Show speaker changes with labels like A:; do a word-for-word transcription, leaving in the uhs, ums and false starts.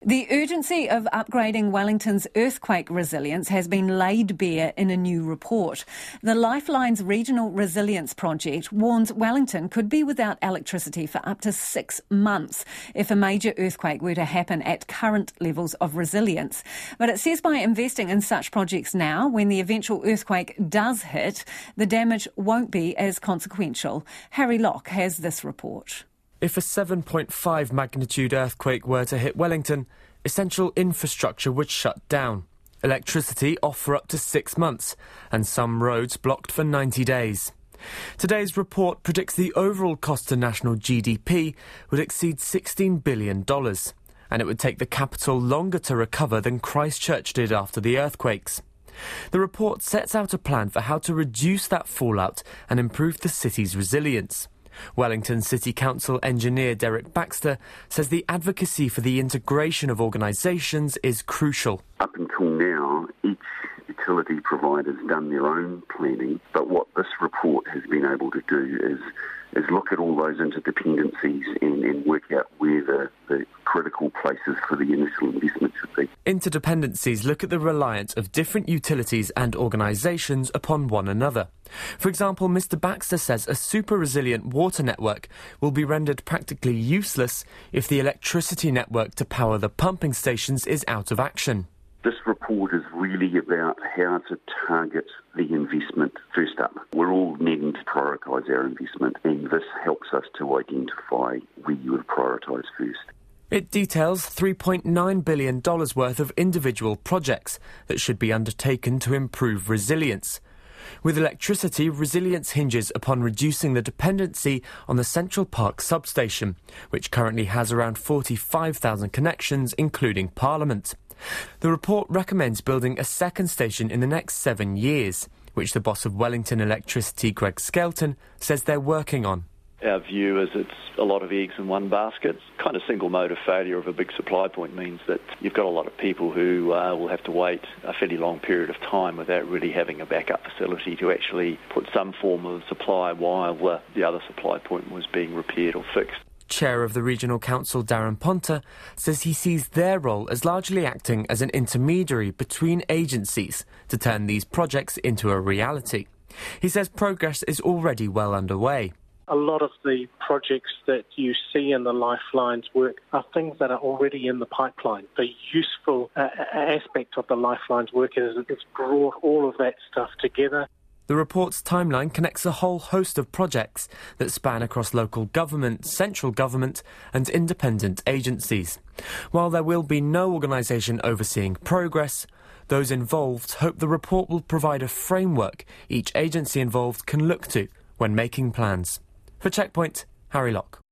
A: The urgency of upgrading Wellington's earthquake resilience has been laid bare in a new report. The Lifeline's Regional Resilience Project warns Wellington could be without electricity for up to six months if a major earthquake were to happen at current levels of resilience. But it says by investing in such projects now, when the eventual earthquake does hit, the damage won't be as consequential. Harry Locke has this report.
B: If a seven point five magnitude earthquake were to hit Wellington, essential infrastructure would shut down, electricity off for up to six months, and some roads blocked for ninety days. Today's report predicts the overall cost to national G D P would exceed sixteen billion dollars, and it would take the capital longer to recover than Christchurch did after the earthquakes. The report sets out a plan for how to reduce that fallout and improve the city's resilience. Wellington City Council engineer Derek Baxter says the advocacy for the integration of organisations is crucial.
C: Up until now, each utility provider's done their own planning, but what this report has been able to do is is look at all those interdependencies and, and work out where the, the critical places for the initial investment should be.
B: Interdependencies look at the reliance of different utilities and organisations upon one another. For example, Mr Baxter says a super-resilient water network will be rendered practically useless if the electricity network to power the pumping stations is out of action.
C: This report is really about how to target the investment first up. We're all needing to prioritise our investment, and this helps us to identify where you would prioritise first.
B: It details three point nine billion dollars worth of individual projects that should be undertaken to improve resilience. With electricity, resilience hinges upon reducing the dependency on the Central Park substation, which currently has around forty-five thousand connections, including Parliament. The report recommends building a second station in the next seven years, which the boss of Wellington Electricity, Greg Skelton, says they're working on.
D: Our view is it's a lot of eggs in one basket. Kind of single mode of failure of a big supply point means that you've got a lot of people who uh, will have to wait a fairly long period of time without really having a backup facility to actually put some form of supply while uh, the other supply point was being repaired or fixed.
B: Chair of the Regional Council, Darren Ponta, says he sees their role as largely acting as an intermediary between agencies to turn these projects into a reality. He says progress is already well underway.
E: A lot of the projects that you see in the Lifeline's work are things that are already in the pipeline. The useful uh, aspect of the Lifeline's work is it's brought all of that stuff together.
B: The report's timeline connects a whole host of projects that span across local government, central government and independent agencies. While there will be no organisation overseeing progress, those involved hope the report will provide a framework each agency involved can look to when making plans. For Checkpoint, Harry Locke.